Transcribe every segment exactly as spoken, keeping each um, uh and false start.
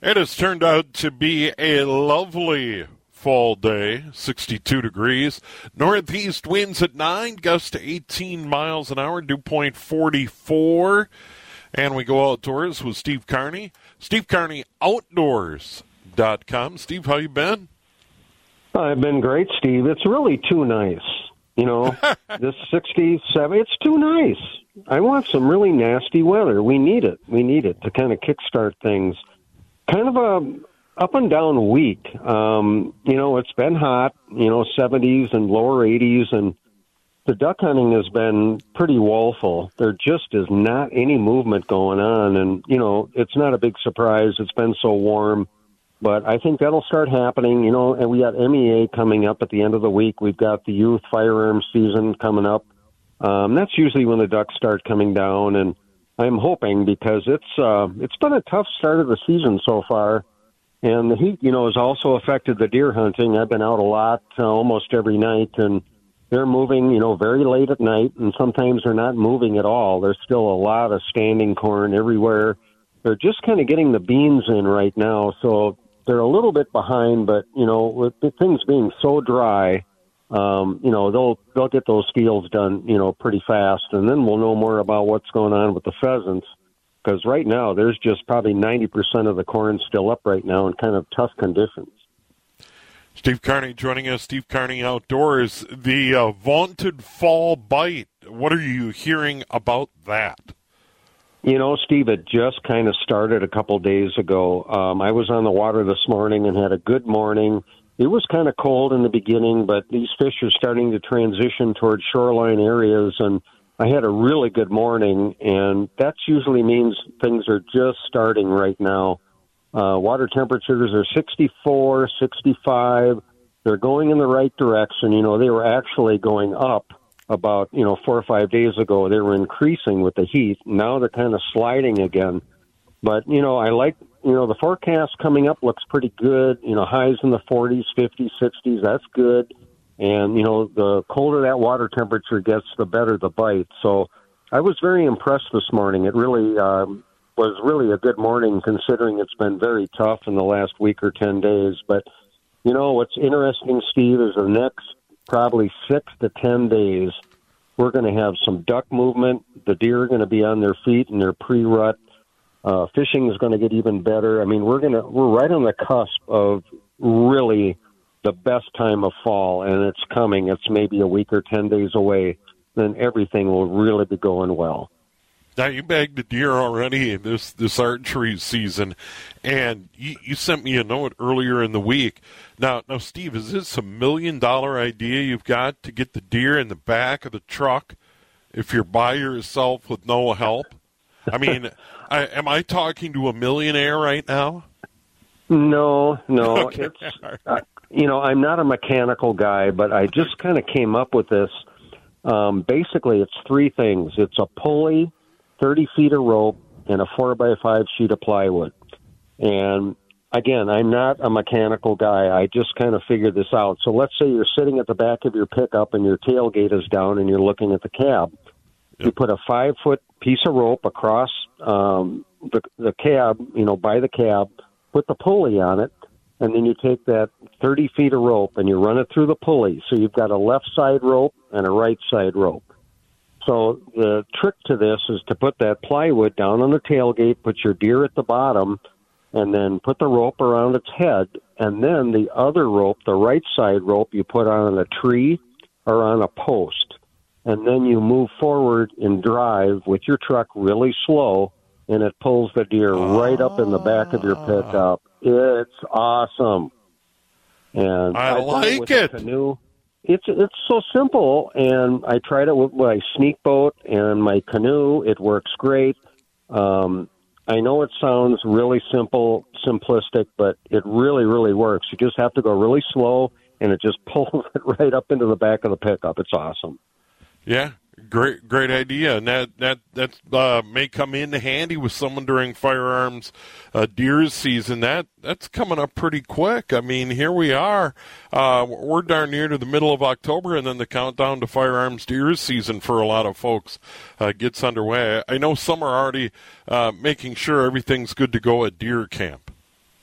It has turned out to be a lovely fall day, sixty-two degrees. Northeast winds at nine, gusts to eighteen miles an hour, dew point forty-four. And we go outdoors with Steve Carney. Steve Carney Outdoors dot com. Steve, how you been? I've been great, Steve. It's really too nice. You know, this sixty-seven, it's too nice. I want some really nasty weather. We need it. We need it to kind of kickstart things. Kind of a up and down week. Um, you know, it's been hot, you know, seventies and lower eighties, and the duck hunting has been pretty woeful. There just is not any movement going on, and, you know, it's not a big surprise. It's been so warm, but I think that'll start happening, you know, and we got M E A coming up at the end of the week. We've got the youth firearms season coming up. Um, that's usually when the ducks start coming down, and I'm hoping, because it's uh, it's been a tough start of the season so far, and the heat, you know, has also affected the deer hunting. I've been out a lot, uh, almost every night, and they're moving, you know, very late at night, and sometimes they're not moving at all. There's still a lot of standing corn everywhere. They're just kind of getting the beans in right now, so they're a little bit behind, but, you know, with the things being so dry, Um, you know, they'll they'll get those fields done, you know, pretty fast, and then we'll know more about what's going on with the pheasants, because right now there's just probably ninety percent of the corn still up right now in kind of tough conditions. Steve Carney joining us, Steve Carney Outdoors. The uh, vaunted fall bite, what are you hearing about that? You know, Steve, it just kind of started a couple days ago. Um, I was on the water this morning and had a good morning. It was kind of cold in the beginning, but these fish are starting to transition towards shoreline areas, and I had a really good morning, and that usually means things are just starting right now. Uh, water temperatures are sixty-four, sixty-five. They're going in the right direction. You know, they were actually going up about, you know, four or five days ago. They were increasing with the heat. Now they're kind of sliding again. But, you know, I like, you know, the forecast coming up looks pretty good. You know, highs in the forties, fifties, sixties, that's good. And, you know, the colder that water temperature gets, the better the bite. So I was very impressed this morning. It really um, was really a good morning, considering it's been very tough in the last week or ten days. But, you know, what's interesting, Steve, is the next probably six to ten days, we're going to have some duck movement. The deer are going to be on their feet in their pre-rut. Uh, fishing is going to get even better. I mean, we're going to, we're right on the cusp of really the best time of fall, and it's coming. It's maybe a week or ten days away. Then everything will really be going well. Now, you bagged a deer already this, this archery season, and you, you sent me a note earlier in the week. Now, now, Steve, is this a million-dollar idea you've got to get the deer in the back of the truck if you're by yourself with no help? I mean, I, am I talking to a millionaire right now? No, no. Okay. It's, uh, you know, I'm not a mechanical guy, but I just kind of came up with this. Um, basically, it's three things. It's a pulley, thirty feet of rope, and a four by five sheet of plywood. And, again, I'm not a mechanical guy. I just kind of figured this out. So let's say you're sitting at the back of your pickup and your tailgate is down and you're looking at the cab. Yep. You put a five-foot piece of rope across um, the, the cab, you know, by the cab, put the pulley on it, and then you take that thirty feet of rope and you run it through the pulley. So you've got a left side rope and a right side rope. So the trick to this is to put that plywood down on the tailgate, put your deer at the bottom, and then put the rope around its head. And then the other rope, the right side rope, you put on a tree or on a post. And then you move forward and drive with your truck really slow, and it pulls the deer oh. right up in the back of your pickup. It's awesome. And I, I like it. it. Canoe. It's it's so simple, and I tried it with my sneak boat and my canoe. It works great. Um, I know it sounds really simple, simplistic, but it really, really works. You just have to go really slow, and it just pulls it right up into the back of the pickup. It's awesome. Yeah, great, great idea, and that that that uh, may come in handy with someone during firearms uh, deer season. That that's coming up pretty quick. I mean, here we are. Uh, we're darn near to the middle of October, and then the countdown to firearms deer season for a lot of folks uh, gets underway. I know some are already uh, making sure everything's good to go at deer camp.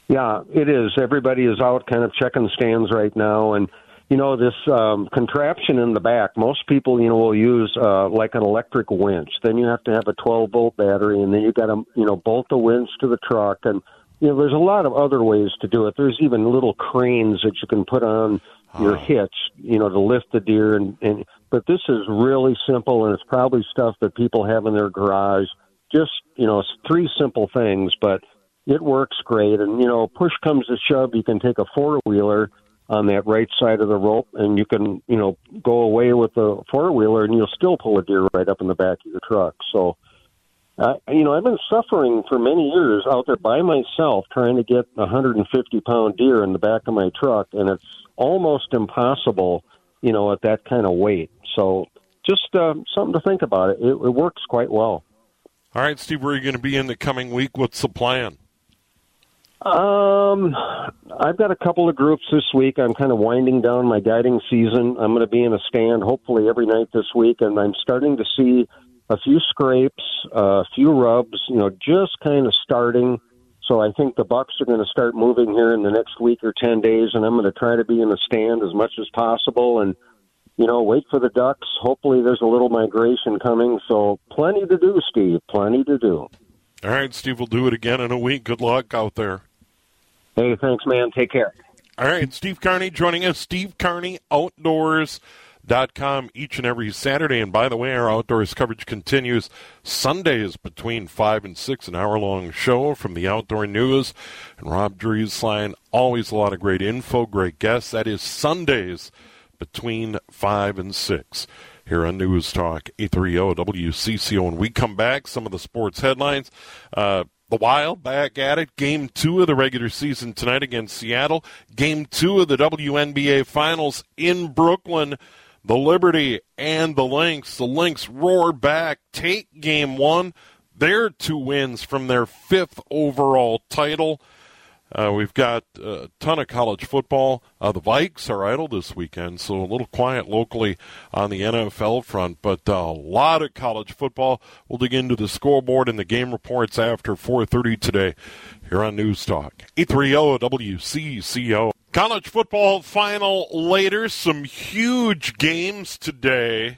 Yeah, it is. Everybody is out kind of checking stands right now. And, you know, this um, contraption in the back, most people, you know, will use uh, like an electric winch. Then you have to have a twelve-volt battery, and then you got to, you know, bolt the winch to the truck. And, you know, there's a lot of other ways to do it. There's even little cranes that you can put on your hitch, you know, to lift the deer. And, and but this is really simple, and it's probably stuff that people have in their garage. Just, you know, it's three simple things, but it works great. And, you know, push comes to shove, you can take a four-wheeler on that right side of the rope, and you can, you know, go away with the four-wheeler, and you'll still pull a deer right up in the back of your truck. So, uh, you know, I've been suffering for many years out there by myself trying to get a one hundred fifty pound deer in the back of my truck, and it's almost impossible, you know, at that kind of weight. So just uh, something to think about. It. it. It works quite well. All right, Steve, where are you going to be in the coming week? What's the plan? Um, I've got a couple of groups this week. I'm kind of winding down my guiding season. I'm going to be in a stand hopefully every night this week, and I'm starting to see a few scrapes, uh, a few rubs, you know, just kind of starting. So I think the bucks are going to start moving here in the next week or ten days, and I'm going to try to be in the stand as much as possible and, you know, wait for the ducks. Hopefully there's a little migration coming. So plenty to do, Steve, plenty to do. All right, Steve, we'll do it again in a week. Good luck out there. Hey, thanks, man. Take care. All right, Steve Carney joining us, Steve Carney Outdoors dot com each and every Saturday. And by the way, our outdoors coverage continues Sundays between five and six, an hour-long show from the Outdoor News. And Rob Drieslein, always a lot of great info, great guests. That is Sundays between five and six here on News Talk eight thirty W C C O. When we come back, some of the sports headlines. Uh, The Wild back at it. Game two of the regular season tonight against Seattle. Game two of the W N B A Finals in Brooklyn. The Liberty and the Lynx. The Lynx roar back, take game one. Their two wins from their fifth overall title. Uh, we've got a ton of college football. Uh, the Vikes are idle this weekend, so a little quiet locally on the N F L front, but a lot of college football. We'll dig into the scoreboard and the game reports after four thirty today here on News Talk eight thirty W C C O. College football final later. Some huge games today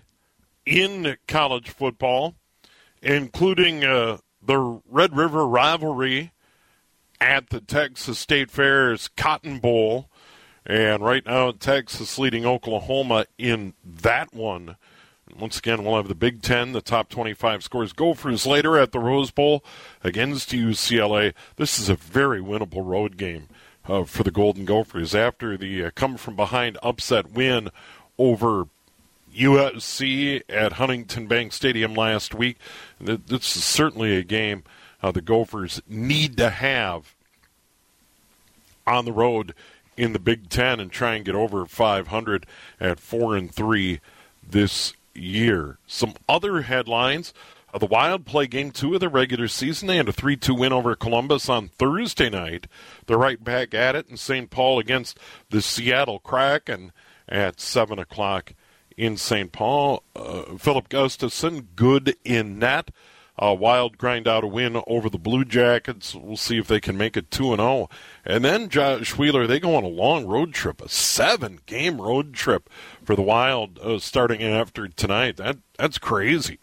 in college football, including uh, the Red River rivalry at the Texas State Fair's Cotton Bowl. And right now, Texas leading Oklahoma in that one. Once again, we'll have the Big Ten, the top twenty-five scores. Gophers later at the Rose Bowl against U C L A. This is a very winnable road game uh, for the Golden Gophers after the uh, come-from-behind upset win over U S C at Huntington Bank Stadium last week. This is certainly a game Uh, the Gophers need to have on the road in the Big Ten and try and get over five hundred at four and three this year. Some other headlines: uh, the Wild play game two of the regular season. They had a three two win over Columbus on Thursday night. They're right back at it in Saint Paul against the Seattle Kraken at seven o'clock in Saint Paul. Uh, Philip Gustafson, good in net. Uh, Wild grind out a win over the Blue Jackets. We'll see if they can make it two and oh. And then Josh Wheeler, they go on a long road trip, a seven-game road trip for the Wild uh, starting after tonight. That That's crazy.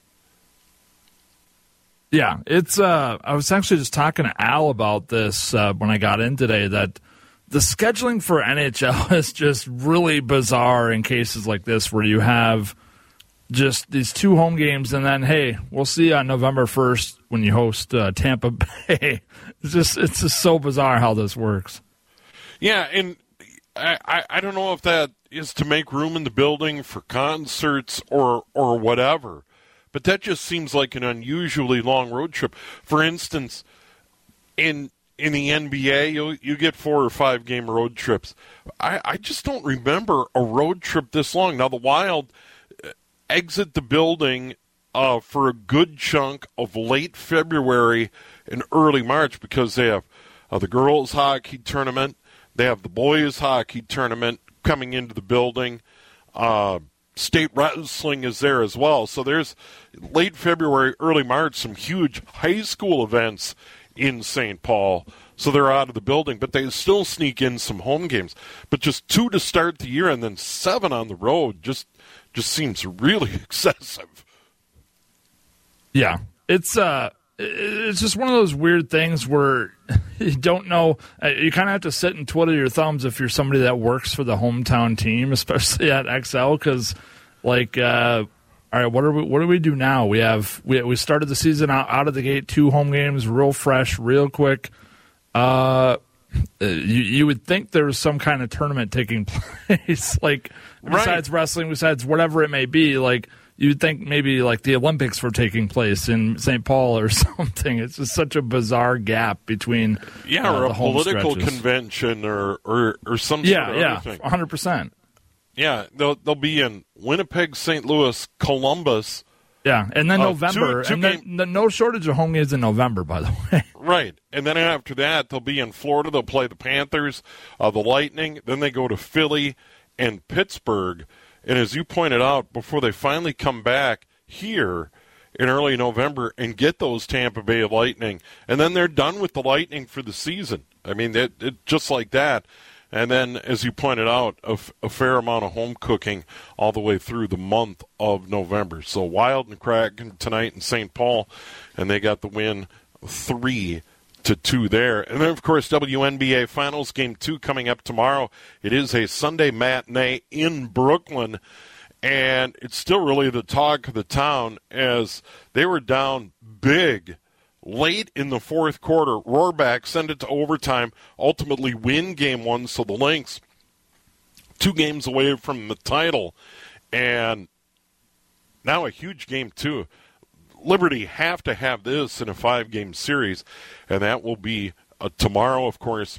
Yeah, it's. Uh, I was actually just talking to Al about this uh, when I got in today, that the scheduling for N H L is just really bizarre in cases like this where you have just these two home games, and then, hey, we'll see you on November first when you host uh, Tampa Bay. It's just it's just so bizarre how this works. Yeah, and I, I, I don't know if that is to make room in the building for concerts or or whatever, but that just seems like an unusually long road trip. For instance, in in the N B A, you you get four or five game road trips. I, I just don't remember a road trip this long. Now, the Wild exit the building uh, for a good chunk of late February and early March because they have uh, the girls' hockey tournament, they have the boys' hockey tournament coming into the building. Uh, state wrestling is there as well. So there's late February, early March, some huge high school events in Saint Paul. so they're out of the building. But they still sneak in some home games. But just two to start the year and then seven on the road just just seems really excessive. Yeah, it's uh, it's just one of those weird things where you don't know. You kind of have to sit and twiddle your thumbs if you're somebody that works for the hometown team, especially at X L, because like, uh, all right, what are we? What do we do now? We have we we started the season out, out of the gate, two home games, real fresh, real quick. Uh, you you would think there was some kind of tournament taking place, like besides right. wrestling, besides whatever it may be, like. You'd think maybe like the Olympics were taking place in Saint Paul or something. It's just such a bizarre gap between yeah, uh, or the a home political stretches. convention or or, or some yeah, sort of yeah, other thing. one hundred percent. Yeah, they'll they'll be in Winnipeg, Saint Louis, Columbus. Yeah, and then uh, November, two, two and then game- the, no shortage of home games in November, by the way. Right, and then after that, they'll be in Florida. They'll play the Panthers, uh, the Lightning. Then they go to Philly and Pittsburgh. And as you pointed out, before they finally come back here in early November and get those Tampa Bay Lightning, and then they're done with the Lightning for the season. I mean, it, it, just like that. And then, as you pointed out, a, f- a fair amount of home cooking all the way through the month of November. So Wild and Kraken tonight in Saint Paul, and they got the win three to two there. And then, of course, W N B A Finals Game two coming up tomorrow. It is a Sunday matinee in Brooklyn. And it's still really the talk of the town as they were down big late in the fourth quarter. Roar back, send it to overtime, ultimately win game one. So the Lynx, two games away from the title. And now a huge game two. Liberty have to have this in a five-game series, and that will be uh, tomorrow, of course,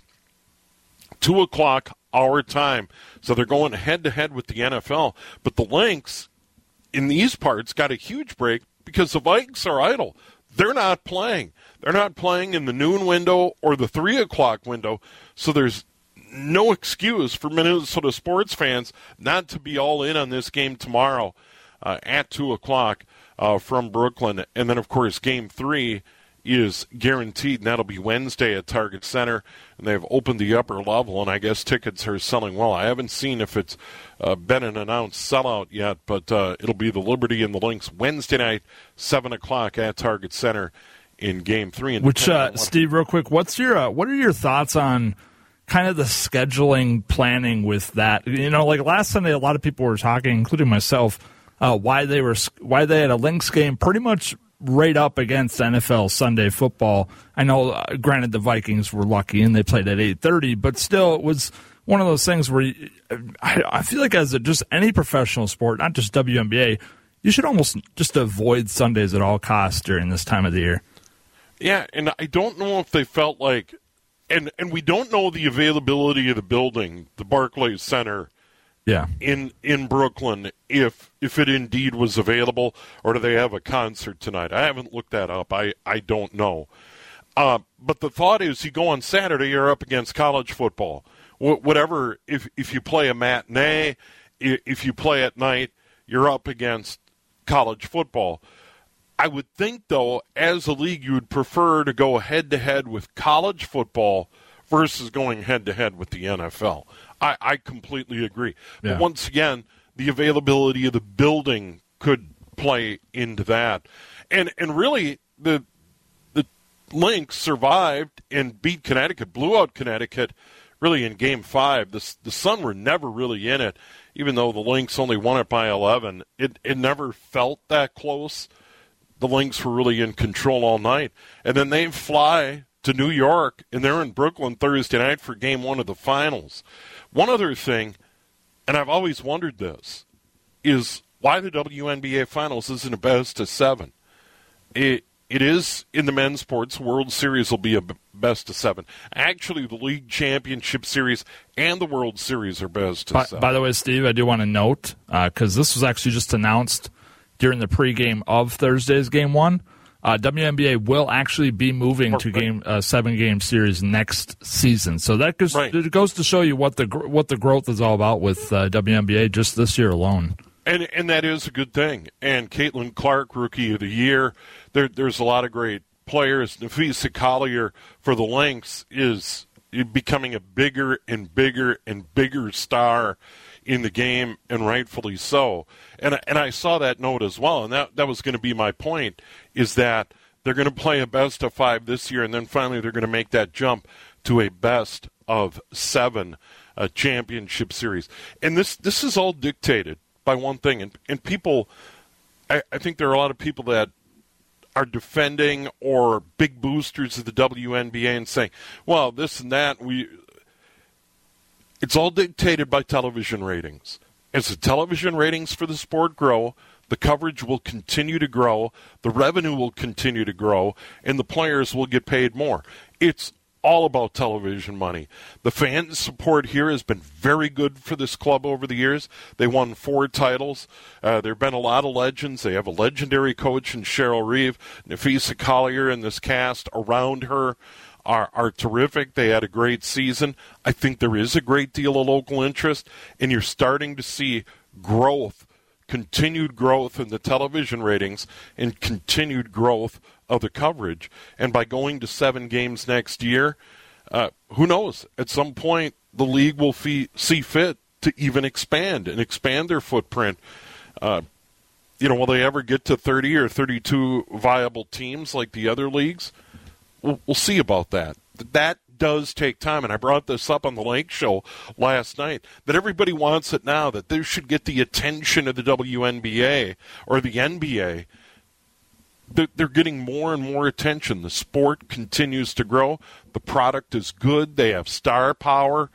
two o'clock our time. So they're going head-to-head with the N F L. But the Lynx, in these parts, got a huge break because the Vikings are idle. They're not playing. They're not playing in the noon window or the three o'clock window, so there's no excuse for Minnesota sports fans not to be all in on this game tomorrow uh, at two o'clock uh, from Brooklyn. And then, of course, Game three is guaranteed, and that'll be Wednesday at Target Center. And they've opened the upper level, and I guess tickets are selling well. I haven't seen if it's uh, been an announced sellout yet, but uh, it'll be the Liberty and the Lynx Wednesday night, seven o'clock at Target Center in Game three. And Which, uh, Steve, real quick, what's your uh, what are your thoughts on kind of the scheduling planning with that? You know, like last Sunday, a lot of people were talking, including myself, uh, why they were why they had a Lynx game pretty much right up against N F L Sunday football. I know, uh, granted, the Vikings were lucky and they played at eight thirty, but still, it was one of those things where you, I, I feel like as a, just any professional sport, not just W N B A, you should almost just avoid Sundays at all costs during this time of the year. Yeah, and I don't know if they felt like, and, and we don't know the availability of the building, the Barclays Center, Yeah, in in Brooklyn, if if it indeed was available, or do they have a concert tonight? I haven't looked that up. I, I don't know. Uh, but the thought is, you go on Saturday, you're up against college football. Wh- whatever, if if you play a matinee, if you play at night, you're up against college football. I would think, though, as a league, you would prefer to go head-to-head with college football versus going head-to-head with the N F L. I, I completely agree. Yeah. But once again, the availability of the building could play into that. And and really, the the Lynx survived and beat Connecticut, blew out Connecticut, really in Game five. The, the Sun were never really in it, even though the Lynx only won it by eleven. It, it never felt that close. The Lynx were really in control all night. And then they fly to New York, and they're in Brooklyn Thursday night for Game one of the finals. One other thing, and I've always wondered this, is why the W N B A Finals isn't a best of seven. It It is in the men's sports. World Series will be a best of seven. Actually, the League Championship Series and the World Series are best of by, seven. by the way, Steve, I do want to note, because uh, this was actually just announced during the pregame of Thursday's Game one, Uh, W N B A will actually be moving to game uh, seven game series next season, so that goes, right. it goes to show you what the what the growth is all about with uh, W N B A just this year alone. And and that is a good thing. And Caitlin Clark, Rookie of the Year. There, there's a lot of great players, Napheesa Collier for the Lynx is becoming a bigger and bigger and bigger star in the game, and rightfully so. And and I saw that note as well, and that that was going to be my point, is that they're going to play a best of five this year, and then finally they're going to make that jump to a best of seven uh, championship series. And this this is all dictated by one thing, and and people, I, I think there are a lot of people that are defending or big boosters of the W N B A and saying, well, this and that, we. It's all dictated by television ratings. As the television ratings for the sport grow, the coverage will continue to grow, the revenue will continue to grow, and the players will get paid more. It's all about television money. The fan support here has been very good for this club over the years. They won four titles. Uh, there have been a lot of legends. They have a legendary coach in Cheryl Reeve, Napheesa Collier, and this cast around her Are, are terrific. They had a great season. I think there is a great deal of local interest, and you're starting to see growth, continued growth in the television ratings and continued growth of the coverage. And by going to seven games next year, uh, who knows? At some point, the league will fee- see fit to even expand and expand their footprint. Uh, you know, will they ever get to thirty or thirty-two viable teams like the other leagues? We'll, we'll see about that. That does take time, and I brought this up on the Lake Show last night, that everybody wants it now, that they should get the attention of the W N B A or the N B A. They're, they're getting more and more attention. The sport continues to grow. The product is good. They have star power.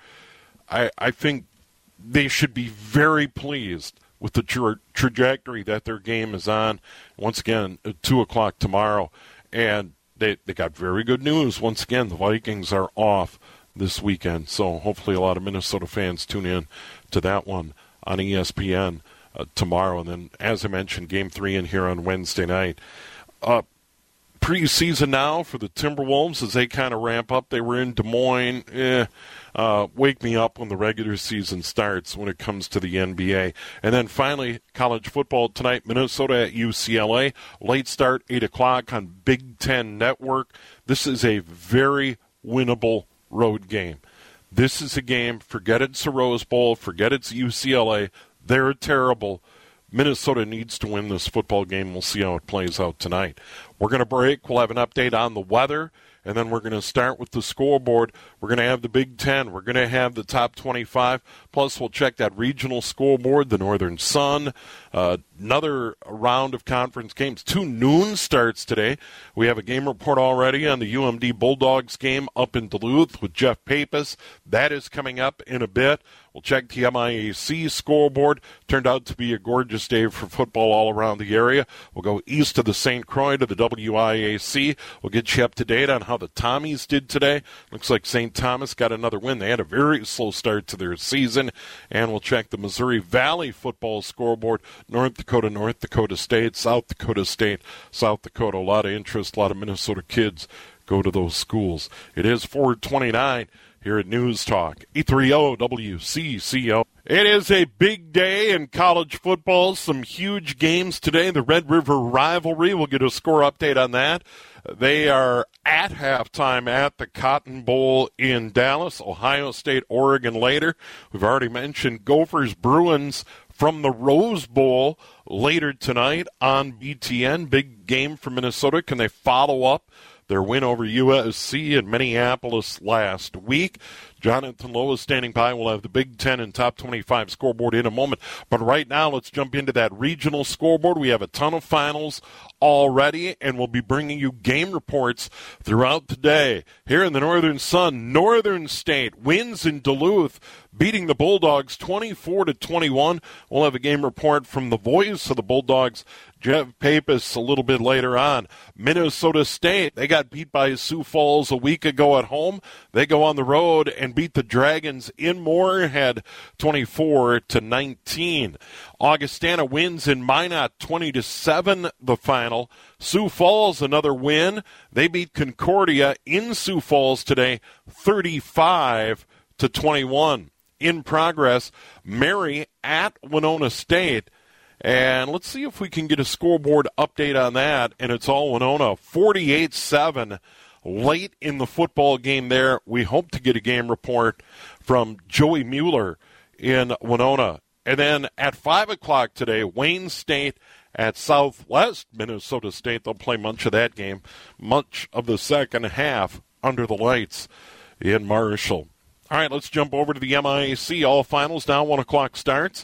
I, I think they should be very pleased with the tra- trajectory that their game is on. Once again, at two o'clock tomorrow, and They they got very good news. Once again, the Vikings are off this weekend, so hopefully a lot of Minnesota fans tune in to that one on E S P N uh, tomorrow. And then, as I mentioned, Game three in here on Wednesday night. Uh, preseason now for the Timberwolves as they kind of ramp up. They were in Des Moines. Eh, uh, wake me up when the regular season starts when it comes to the N B A. And then finally, college football tonight, Minnesota at U C L A. Late start, eight o'clock on Big Ten Network. This is a very winnable road game. This is a game, forget it's a Rose Bowl, forget it's U C L A. They're terrible. Minnesota needs to win this football game. We'll see how it plays out tonight. We're going to break. We'll have an update on the weather, and then we're going to start with the scoreboard. We're going to have the Big Ten. We're going to have the top twenty-five. Plus, we'll check that regional scoreboard, the Northern Sun, uh, another round of conference games. Two noon starts today. We have a game report already on the U M D Bulldogs game up in Duluth with Jeff Pappas. That is coming up in a bit. We'll check the M I A C scoreboard. Turned out to be a gorgeous day for football all around the area. We'll go east of the Saint Croix to the W I A C. We'll get you up to date on how the Tommies did today. Looks like Saint Thomas got another win. They had a very slow start to their season. And we'll check the Missouri Valley football scoreboard. North Dakota, North Dakota State, South Dakota State, South Dakota. A lot of interest, a lot of Minnesota kids go to those schools. It is four twenty-nine. Here at News Talk, eight thirty W C C O. It is a big day in college football. Some huge games today. The Red River rivalry. We'll get a score update on that. They are at halftime at the Cotton Bowl in Dallas. Ohio State, Oregon later. We've already mentioned Gophers Bruins from the Rose Bowl later tonight on B T N. Big game for Minnesota. Can they follow up their win over U S C in Minneapolis last week? Jonathan Lowe is standing by. We'll have the Big Ten and Top twenty-five scoreboard in a moment. But right now, let's jump into that regional scoreboard. We have a ton of finals already, and we'll be bringing you game reports throughout the day. Here in the Northern Sun, Northern State wins in Duluth, beating the Bulldogs twenty-four to twenty-one. We'll have a game report from the voice of the Bulldogs, Jeff Pappas, a little bit later on. Minnesota State, they got beat by Sioux Falls a week ago at home. They go on the road and beat the Dragons in Moorhead twenty-four to nineteen. Augustana wins in Minot twenty to seven, the final. Sioux Falls, another win. They beat Concordia in Sioux Falls today thirty-five to twenty-one. In progress, Mary at Winona State. And let's see if we can get a scoreboard update on that. And it's all Winona, forty-eight seven, late in the football game there. We hope to get a game report from Joey Mueller in Winona. And then at five o'clock today, Wayne State at Southwest Minnesota State. They'll play much of that game, much of the second half under the lights in Marshall. All right, let's jump over to the M I A C. All finals now, one o'clock starts.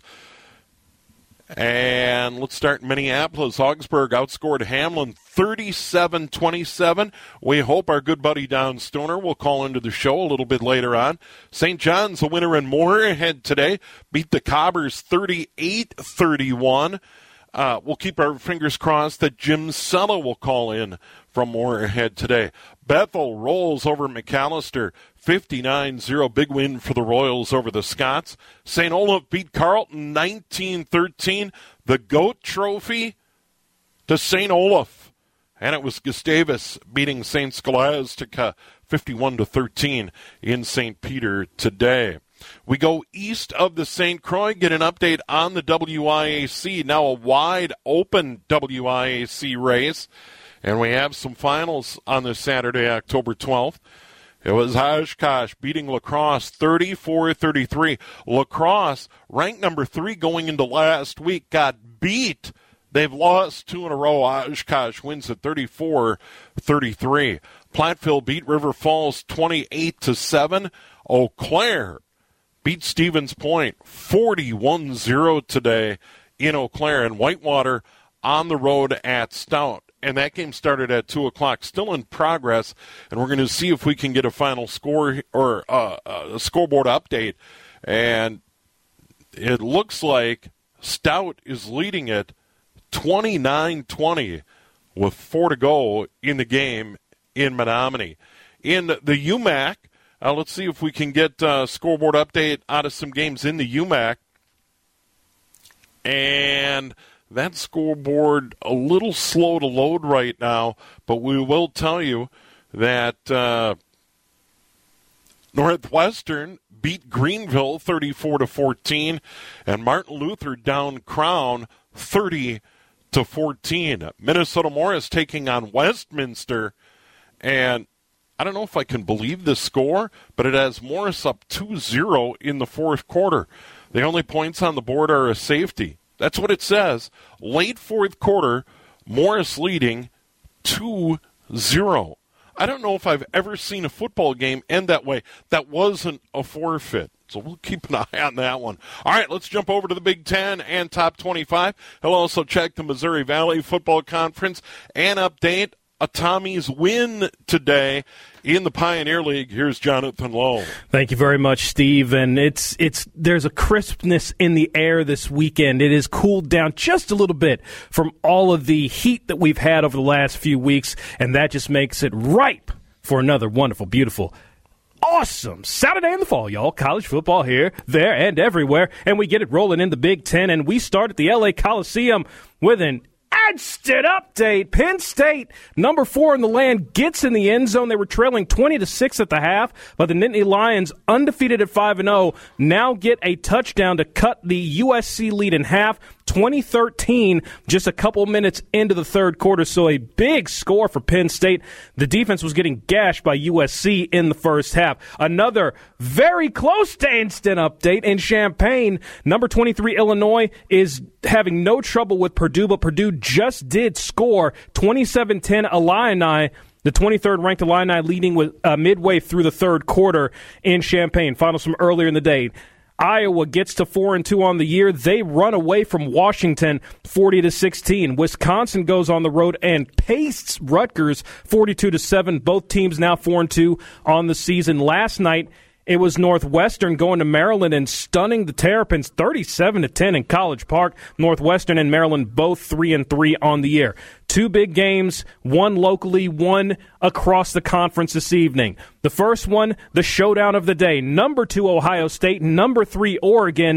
And let's start in Minneapolis. Augsburg outscored Hamlin thirty-seven twenty-seven. We hope our good buddy Don Stoner will call into the show a little bit later on. Saint John's, a winner in Moorhead today, beat the Cobbers thirty-eight thirty-one. Uh, we'll keep our fingers crossed that Jim Sella will call in from Moorhead today. Bethel rolls over McAllister, fifty-nine zero. Big win for the Royals over the Scots. Saint Olaf beat Carleton nineteen thirteen. The GOAT Trophy to Saint Olaf. And it was Gustavus beating Saint Scholastica fifty-one to thirteen in Saint Peter today. We go east of the Saint Croix, get an update on the W I A C. Now a wide open W I A C race. And we have some finals on this Saturday, October twelfth. It was Oshkosh beating La Crosse thirty-four thirty-three. La Crosse, ranked number three going into last week, got beat. They've lost two in a row. Oshkosh wins at thirty-four thirty-three. Platteville beat River Falls twenty-eight to seven. Eau Claire beat Stevens Point forty-one zero today in Eau Claire. And Whitewater on the road at Stout. And that game started at two o'clock, still in progress, and we're going to see if we can get a final score or uh, a scoreboard update. And it looks like Stout is leading it twenty-nine twenty with four to go in the game in Menominee. In the U M A C, uh, let's see if we can get a scoreboard update out of some games in the U M A C. And that scoreboard a little slow to load right now, but we will tell you that uh, Northwestern beat Greenville thirty-four to fourteen, and Martin Luther down Crown thirty to fourteen. Minnesota Morris taking on Westminster, and I don't know if I can believe this score, but it has Morris up two zero in the fourth quarter. The only points on the board are a safety. That's what it says. Late fourth quarter, Morris leading two zero. I don't know if I've ever seen a football game end that way. That wasn't a forfeit. So we'll keep an eye on that one. All right, let's jump over to the Big Ten and Top twenty-five. He'll also check the Missouri Valley Football Conference and update a Tommy's win today in the Pioneer League. Here's Jonathan Lowe. Thank you very much, Steve. And it's it's there's a crispness in the air this weekend. It has cooled down just a little bit from all of the heat that we've had over the last few weeks, and that just makes it ripe for another wonderful, beautiful, awesome Saturday in the fall, y'all. College football here, there, and everywhere. And we get it rolling in the Big Ten, and we start at the L A Coliseum with an instant update. Penn State, number four in the land, gets in the end zone. They were trailing twenty to six at the half, but the Nittany Lions, undefeated at five and oh, now get a touchdown to cut the U S C lead in half. twenty thirteen, just a couple minutes into the third quarter, so a big score for Penn State. The defense was getting gashed by U S C in the first half. Another very close to instant update in Champaign. Number twenty-three, Illinois, is having no trouble with Purdue, but Purdue just did score twenty-seven ten Illini. The twenty-third ranked Illini leading with uh, midway through the third quarter in Champaign. Finals from earlier in the day. Iowa gets to four and two on the year. They run away from Washington forty to sixteen. Wisconsin goes on the road and pastes Rutgers forty-two to seven. Both teams now four and two on the season. Last night, it was Northwestern going to Maryland and stunning the Terrapins thirty-seven to ten in College Park. Northwestern and Maryland both three and three on the year. Two big games, one locally, one across the conference this evening. The first one, the showdown of the day. Number two, Ohio State. Number three, Oregon.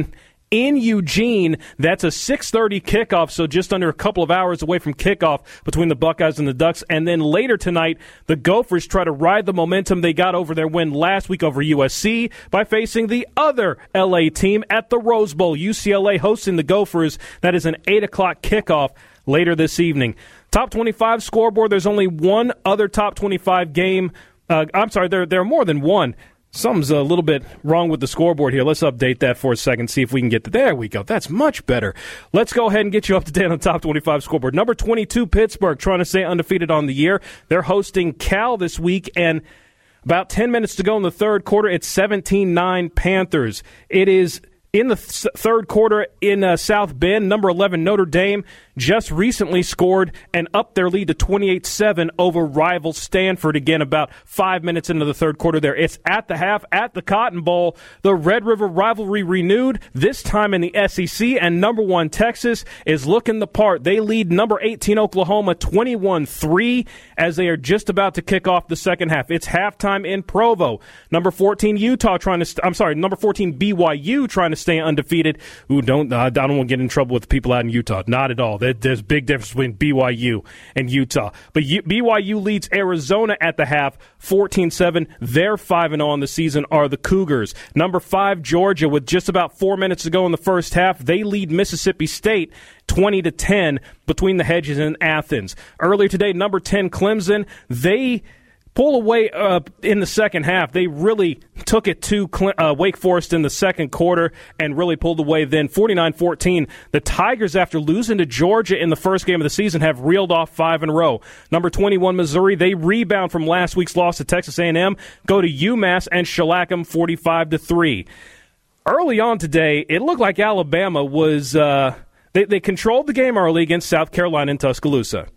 in Eugene. That's a six thirty kickoff, so just under a couple of hours away from kickoff between the Buckeyes and the Ducks. And then later tonight, the Gophers try to ride the momentum they got over their win last week over U S C by facing the other L A team at the Rose Bowl. U C L A hosting the Gophers. That is an eight o'clock kickoff later this evening. Top twenty-five scoreboard, there's only one other top twenty-five game. Uh, I'm sorry, there, there are more than one. Something's a little bit wrong with the scoreboard here. Let's update that for a second, see if we can get to there. We go. That's much better. Let's go ahead and get you up to date on the top twenty-five scoreboard. Number twenty-two, Pittsburgh, trying to stay undefeated on the year. They're hosting Cal this week, and about ten minutes to go in the third quarter, it's seventeen nine Panthers. It is in the th- third quarter in uh, South Bend. Number eleven, Notre Dame, just recently scored and upped their lead to twenty-eight seven over rival Stanford. Again, about five minutes into the third quarter there. It's at the half at the Cotton Bowl. The Red River rivalry renewed, this time in the S E C, and number one Texas is looking the part. They lead number eighteen Oklahoma twenty-one three as they are just about to kick off the second half. It's halftime in Provo. Number fourteen Utah trying to st- I'm sorry, number fourteen B Y U trying to stay undefeated. Ooh, don't uh, I don't want to get in trouble with people out in Utah. Not at all. There's a big difference between B Y U and Utah. But U- B Y U leads Arizona at the half, fourteen seven. They're five and oh on the season are the Cougars. Number five, Georgia, with just about four minutes to go in the first half. They lead Mississippi State twenty to ten between the Hedges and Athens. Earlier today, number ten, Clemson, they pull away uh, in the second half. They really took it to uh, Wake Forest in the second quarter and really pulled away then. forty-nine fourteen, the Tigers, after losing to Georgia in the first game of the season, have reeled off five in a row. Number twenty-one, Missouri, they rebound from last week's loss to Texas A and M, go to UMass and shellac them forty-five to three. Early on today, it looked like Alabama was uh, they, they controlled the game early against South Carolina in Tuscaloosa.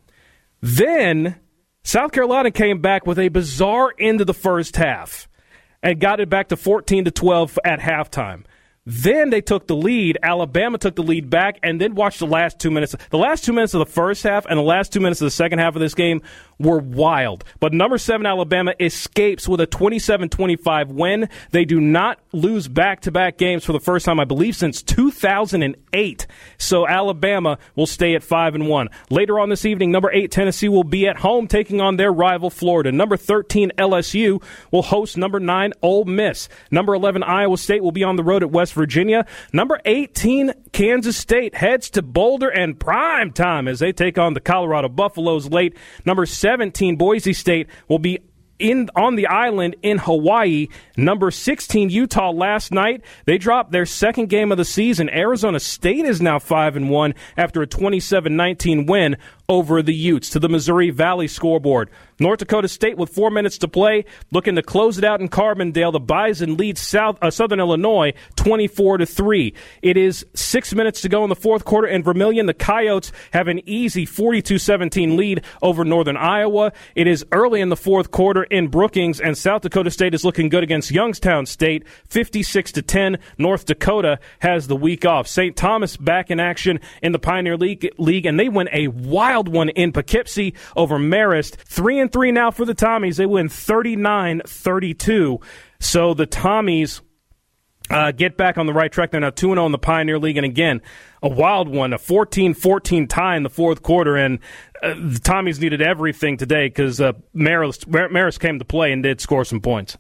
Then South Carolina came back with a bizarre end of the first half and got it back to fourteen to twelve at halftime. Then they took the lead. Alabama took the lead back and then watched the last two minutes. The last two minutes of the first half and the last two minutes of the second half of this game were wild. But number seven, Alabama, escapes with a twenty-seven twenty-five win. They do not lose back-to-back games for the first time, I believe, since two thousand eight. So Alabama will stay at five and one. Later on this evening, number eight, Tennessee, will be at home taking on their rival Florida. Number thirteen, L S U, will host number nine, Ole Miss. Number eleven, Iowa State, will be on the road at West Virginia. Number eighteen, Kansas State, heads to Boulder and prime time as they take on the Colorado Buffaloes late. Number seventeen, Boise State, will be in on the island in Hawaii. Number sixteen, Utah, last night, they dropped their second game of the season. Arizona State is now five and one after a twenty-seven nineteen win over the Utes. To the Missouri Valley scoreboard, North Dakota State with four minutes to play, looking to close it out in Carbondale. The Bison lead South uh, Southern Illinois twenty-four to three. It is six minutes to go in the fourth quarter, and Vermillion, the Coyotes, have an easy forty-two seventeen lead over Northern Iowa. It is early in the fourth quarter in Brookings, and South Dakota State is looking good against Youngstown State, fifty-six to ten. North Dakota has the week off. Saint Thomas back in action in the Pioneer League, League and they win a wild one in Poughkeepsie over Marist. Three and three now for the Tommies. They win thirty-nine thirty-two. So the Tommies uh, get back on the right track. They're now two and oh in the Pioneer League. And again, a wild one, a fourteen fourteen tie in the fourth quarter. And uh, the Tommies needed everything today because uh, Marist, Marist came to play and did score some points.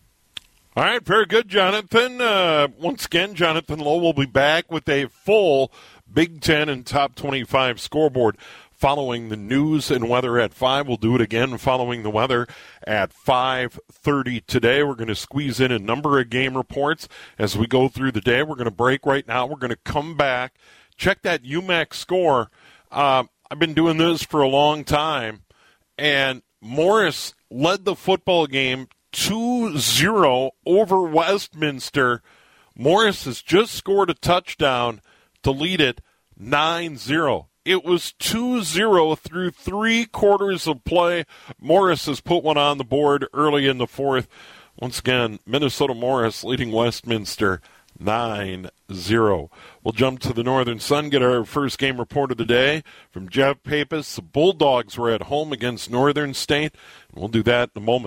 All right, very good, Jonathan. Uh, once again, Jonathan Lowe will be back with a full Big Ten and Top twenty-five scoreboard following the news and weather at five. We'll do it again following the weather at five thirty today. We're going to squeeze in a number of game reports as we go through the day. We're going to break right now. We're going to come back, check that U M A C score. Uh, I've been doing this for a long time, and Morris led the football game two zero over Westminster. Morris has just scored a touchdown to lead it nine zero. It was two zero through three quarters of play. Morris has put one on the board early in the fourth. Once again, Minnesota Morris leading Westminster nine zero. We'll jump to the Northern Sun, get our first game report of the day from Jeff Pappas. The Bulldogs were at home against Northern State. We'll do that in a moment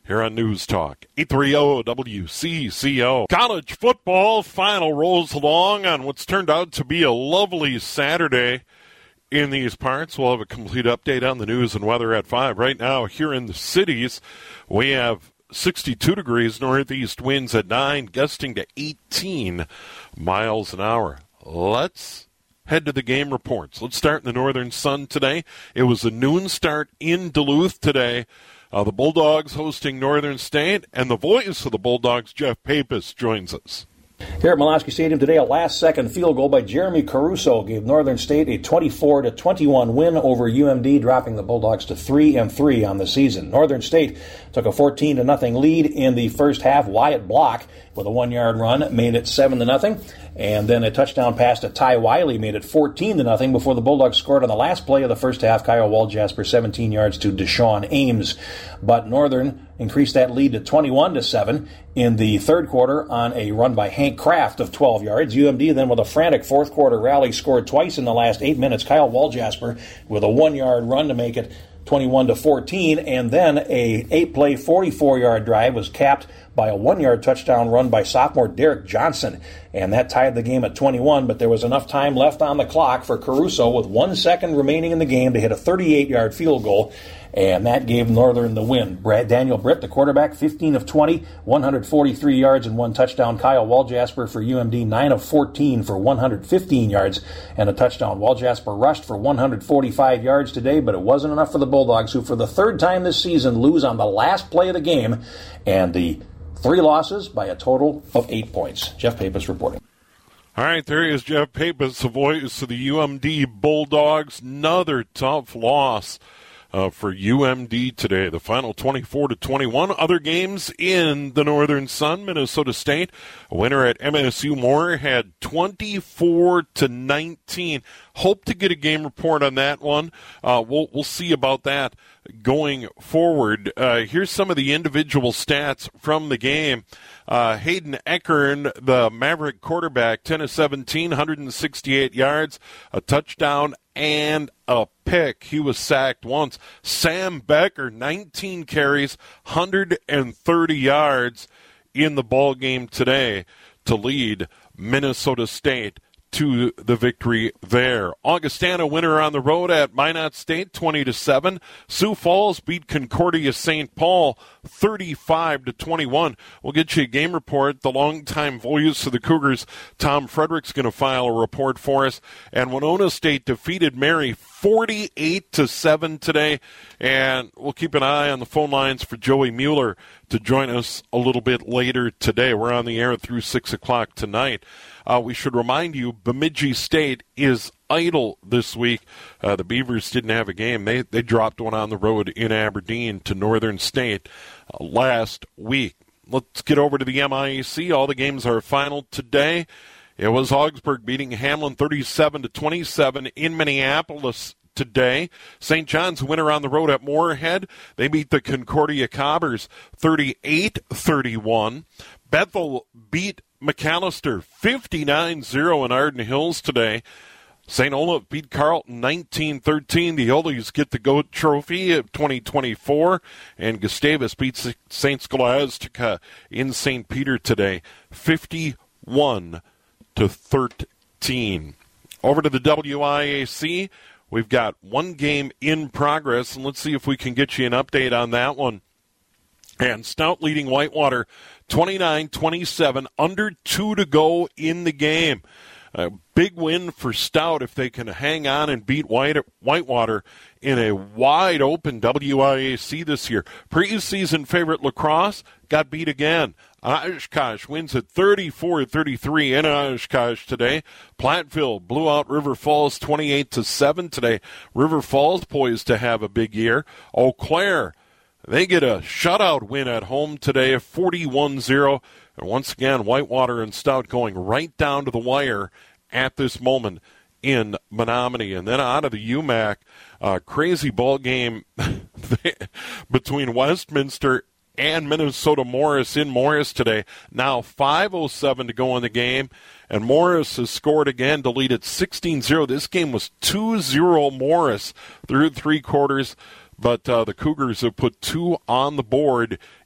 here on News Talk eight thirty W C C O. College football final rolls along on what's turned out to be a lovely Saturday in these parts. We'll have a complete update on the news and weather at five. Right now, here in the cities, we have sixty-two degrees, northeast winds at nine, gusting to eighteen miles an hour. Let's head to the game reports. Let's start in the Northern Sun today. It was a noon start in Duluth today. Uh, the Bulldogs hosting Northern State, and the voice of the Bulldogs, Jeff Pappas, joins us. Here at Malosky Stadium today, a last-second field goal by Jeremy Caruso gave Northern State a twenty-four to twenty-one win over U M D, dropping the Bulldogs to three and three on the season. Northern State took a fourteen to nothing lead in the first half. Wyatt Block, with a one-yard run, made it seven to nothing, and then a touchdown pass to Ty Wiley made it fourteen to nothing before the Bulldogs scored on the last play of the first half. Kyle Waljasper seventeen yards to Deshaun Ames, but Northern increased that lead to twenty-one to seven in the third quarter on a run by Hank Kraft of twelve yards. U M D then, with a frantic fourth quarter rally, scored twice in the last eight minutes. Kyle Waljasper with a one-yard run to make it twenty-one to fourteen, and then a eight-play, forty-four-yard drive was capped by a one-yard touchdown run by sophomore Derek Johnson, and that tied the game at twenty-one, but there was enough time left on the clock for Caruso, with one second remaining in the game, to hit a thirty-eight-yard field goal, and that gave Northern the win. Brad, Daniel Britt, the quarterback, fifteen of twenty, one hundred forty-three yards and one touchdown. Kyle Waljasper for U M D, nine of fourteen for one hundred fifteen yards and a touchdown. Waljasper rushed for one hundred forty-five yards today, but it wasn't enough for the Bulldogs, who for the third time this season lose on the last play of the game, and the three losses by a total of eight points. Jeff Pappas reporting. All right, there is Jeff Pappas, the voice of the U M D Bulldogs. Another tough loss Uh, for U M D today. The final twenty-four to twenty-one. Other games in the Northern Sun. Minnesota State, a winner at M S U Moorhead, twenty-four to nineteen. Hope to get a game report on that one. Uh, we'll we'll see about that going forward. Uh, here's some of the individual stats from the game. Uh, Hayden Eckern, the Maverick quarterback, ten of seventeen, one hundred sixty-eight yards, a touchdown, and a pick. He was sacked once. Sam Becker, nineteen carries, one hundred thirty yards in the ball game today to lead Minnesota State to the victory there. Augustana winner on the road at Minot State, twenty to seven. Sioux Falls beat Concordia Saint Paul thirty-five to twenty-one. We'll get you a game report. The longtime voice of the Cougars, Tom Frederick's going to file a report for us. And Winona State defeated Mary forty-eight to seven today. And we'll keep an eye on the phone lines for Joey Mueller to join us a little bit later today. We're on the air through six o'clock tonight. Uh, we should remind you, Bemidji State is idle this week. Uh, the Beavers didn't have a game. They they dropped one on the road in Aberdeen to Northern State uh, last week. Let's get over to the M I A C. All the games are final today. It was Augsburg beating Hamlin thirty-seven to twenty-seven in Minneapolis today. Saint John's winner on the road at Moorhead. They beat the Concordia Cobbers thirty-eight thirty-one. Bethel beat McAllister fifty-nine zero in Arden Hills today. Saint Olaf beat Carleton nineteen thirteen. The Oldies get the GOAT Trophy of twenty twenty-four. And Gustavus beats Saint Scholastica in Saint Peter today, fifty-one to thirteen. Over to the W I A C. We've got one game in progress, and let's see if we can get you an update on that one. And Stout leading Whitewater twenty-nine twenty-seven, under two to go in the game. A big win for Stout if they can hang on and beat White, Whitewater in a wide-open W I A C this year. Preseason favorite La Crosse got beat again. Oshkosh wins at thirty-four thirty-three in Oshkosh today. Platteville blew out River Falls twenty-eight to seven today. River Falls poised to have a big year. Eau Claire, they get a shutout win at home today, forty-one zero. And once again, Whitewater and Stout going right down to the wire at this moment in Menominee. And then out of the U M A C, uh, crazy ball game between Westminster and Minnesota Morris in Morris today. Now five oh seven to go in the game, and Morris has scored again to lead at sixteen zero. This game was two zero Morris through three quarters. But uh, the Cougars have put two on the board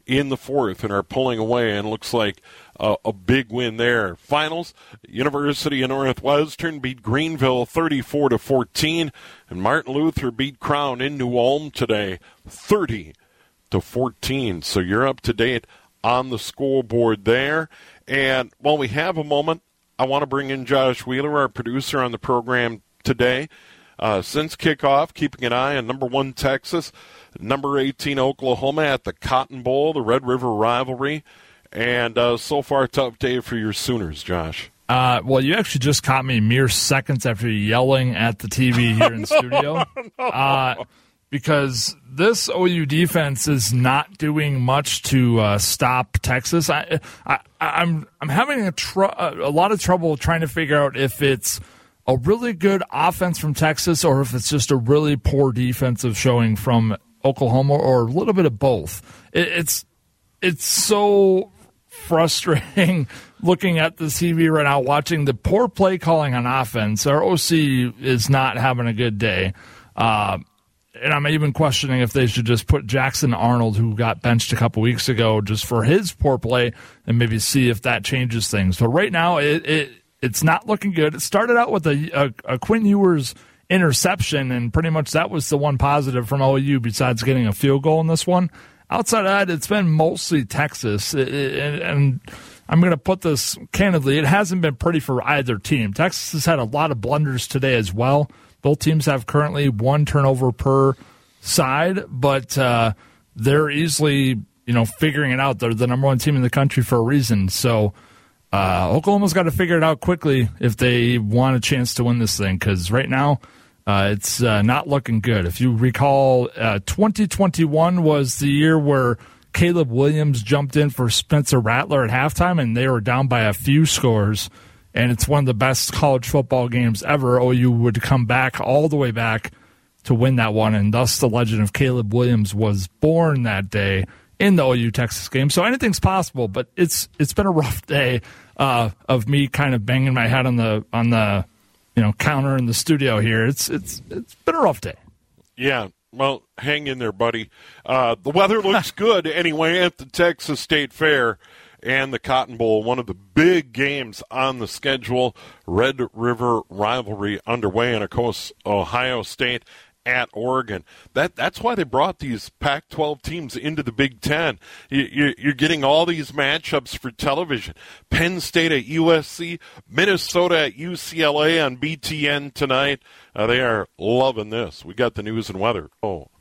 in the fourth and are pulling away, and looks like uh, a big win there. Finals, University of Northwestern beat Greenville thirty-four to fourteen, and Martin Luther beat Crown in New Ulm today thirty to fourteen. So you're up to date on the scoreboard there. And while we have a moment, I want to bring in Josh Wheeler, our producer on the program today. Uh, since kickoff, keeping an eye on number one Texas, number eighteen Oklahoma at the Cotton Bowl, the Red River rivalry. And uh, so far, tough day for your Sooners, Josh. Uh, well, you actually just caught me mere seconds after yelling at the T V here in the studio. no. uh, because this O U defense is not doing much to uh, stop Texas. I, I, I'm I'm having a, tr- a lot of trouble trying to figure out if it's a really good offense from Texas or if it's just a really poor defensive showing from Oklahoma, or a little bit of both. It, it's it's so frustrating looking at the T V right now, watching the poor play calling on offense. Our O C is not having a good day. Uh, and I'm even questioning if they should just put Jackson Arnold, who got benched a couple weeks ago, just for his poor play, and maybe see if that changes things. But right now, it, it it's not looking good. It started out with a, a, a Quinn Ewers interception, and pretty much that was the one positive from O U besides getting a field goal in this one. Outside of that, it's been mostly Texas. It, it, and I'm going to put this candidly, it hasn't been pretty for either team. Texas has had a lot of blunders today as well. Both teams have currently one turnover per side, but uh, they're easily, you know, figuring it out. They're the number one team in the country for a reason. So uh, Oklahoma's got to figure it out quickly if they want a chance to win this thing, because right now uh, it's uh, not looking good. If you recall, uh, twenty twenty-one was the year where Caleb Williams jumped in for Spencer Rattler at halftime, and they were down by a few scores. And it's one of the best college football games ever. O U would come back all the way back to win that one, and thus the legend of Caleb Williams was born that day in the O U Texas game. So anything's possible, but it's it's been a rough day uh, of me kind of banging my head on the on the you know counter in the studio here. It's it's it's been a rough day. Yeah. Well, hang in there, buddy. Uh, the weather looks good anyway at the Texas State Fair and the Cotton Bowl, one of the big games on the schedule. Red River rivalry underway, and of course Ohio State at Oregon. That that's why they brought these Pac twelve teams into the Big Ten. You, you, you're getting all these matchups for television. Penn State at U S C, Minnesota at U C L A on B T N tonight. Uh, they are loving this. We got the news and weather. Oh.